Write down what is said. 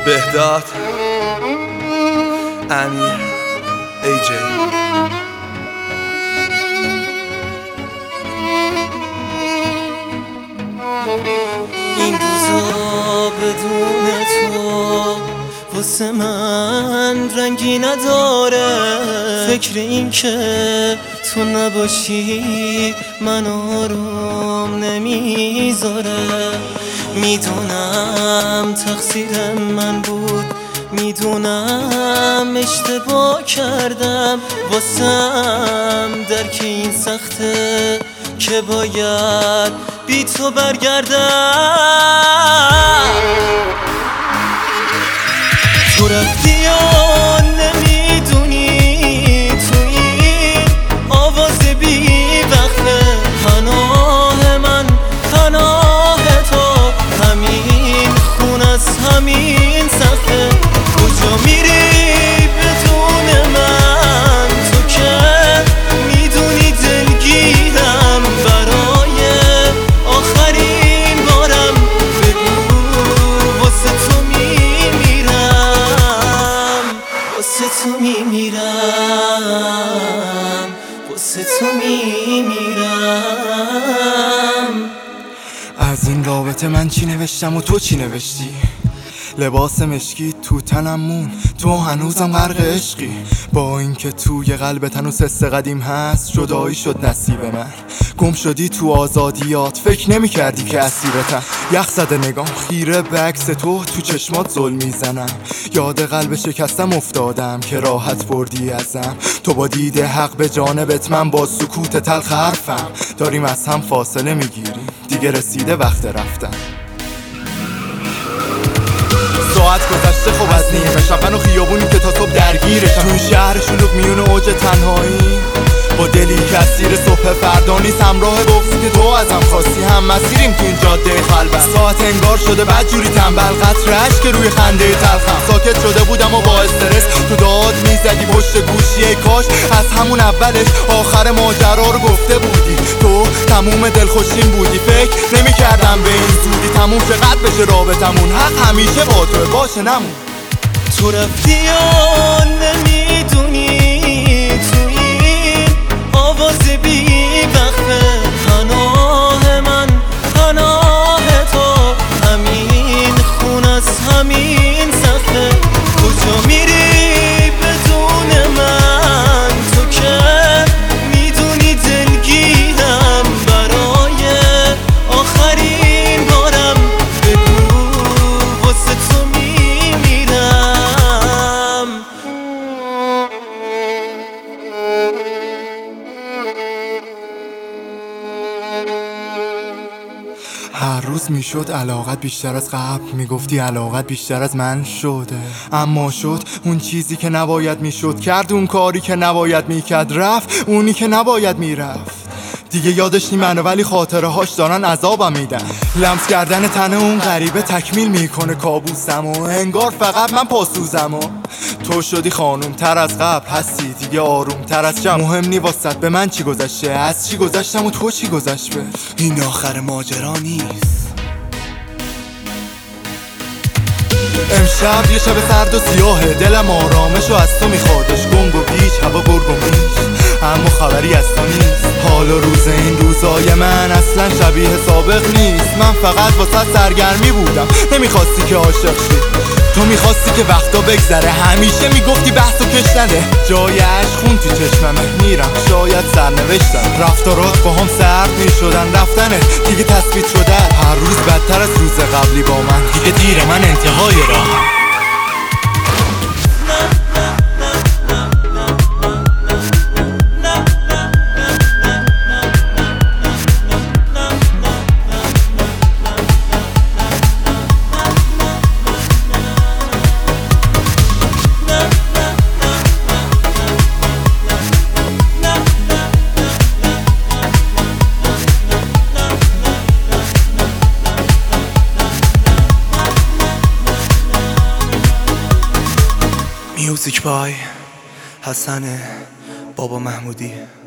بهداد، امیر، ایجی. این روزا بدون تو واسه من رنگی نداره. فکر این که تو نباشی من آروم نمیذاره. میدونم تقصیر من بود، میدونم اشتباه کردم. واسم درک این سخته که باید بی تو برگردم. تو رفتی و نمیدونی تو این آواز بی وقته. پناه من پناه تو، همین خون از همین سخته. کجا میری بدون من؟ تو که میدونی دلگیرم. برای آخرین بارم بگو واسه تو میمیرم، واسه تو میمیرم، واسه تو میمیرم. از این رابطه من چی نوشتم و تو چی نوشتی؟ لباس مشکی تو تنم مون، تو هنوزم غرق عشقی. با اینکه توی قلبت هنوز حس قدیم هست، جدایی شد نصیب من. گم شدی تو آزادیات، فکر نمی کردی که اسیرتم. یخ زده نگام خیره به عکس تو چشمات ظلم میزنم. یاد قلب شکستم افتادم که راحت بردی ازم. تو با دیده حق به جانبت، من با سکوت تلخ حرفم. داریم از هم فاصله میگیریم، دیگه رسیده وقت رفتن. ساعت گذشته خوب از نیمه شب، من و خیابونی که تا صبح درگیرشم. تو این شهر شلوغ میون اوج تنهایی، با دلی که اسیر صبح فردا نیست. همراه بغضی که تو ازم خواستی، هم مسیریم تو این جاده خلوت. ساعت انگار شده بدجوری تنبل، قطره اشک روی خنده تلخم. ساکت شده بودم و با استرس تو داد میزدی پشت گوشی. ای کاش از همون اولش آخر ماجرا رو گفته بودی. تو تموم دلخوشیم بودی، فکر نمی‌کردم به این زودی تموم چقدر بشه رابطمون. حق همیشه با تو باشه نمون. تو رفتی و نمیدونی تو این آواز بی وقته. پناه من پناه تو، همین خون از همین سخته. کجا میری بدون من؟ تو که میدونی دلگیرم. برای آخرین بارم بگو واسه تو میمیرم. هر روز میشد علاقت بیشتر از قبل، میگفتی علاقت بیشتر از من شده. اما شد اون چیزی که نباید میشد، کرد اون کاری که نباید میکرد، رفت اونی که نباید میرفت. دیگه یادش نی منو، ولی خاطره هاش دارن عذابم میدن. لمس کردن تن اون غریبه تکمیل میکنه کابوسم، و انگار فقط من پاسوزم. و تو شدی خانوم تر از قبل، هستی دیگه آروم تر از جمع. مهم نی واسط به من چی گذشته، از چی گذشتم و تو چی گذشت. به این آخر ماجرا نیست. امشب یه شب سرد و سیاهه، دلم آرامش و از تو میخوادش. گنگ و پیچ هوا گرگ و میش، اما خبری از تو نیست. حال و روز این روزای من اصلا شبیه سابق نیست. من فقط واسه سرگرمی بودم، نمیخواستی که عاشق شی. تو میخواستی که وقتا بگذره، همیشه میگفتی بحثو کش نده. جای عشق خون تو چشممه، میرم شاید سرنوشتم. رفتارات با هم سرد میشدن، رفتنت دیگه تثبیت شده. هر روز بدتر از روز قبلی با من، دیگه دیر من انتهای راه. میوزیک بای حسن بابا محمودی.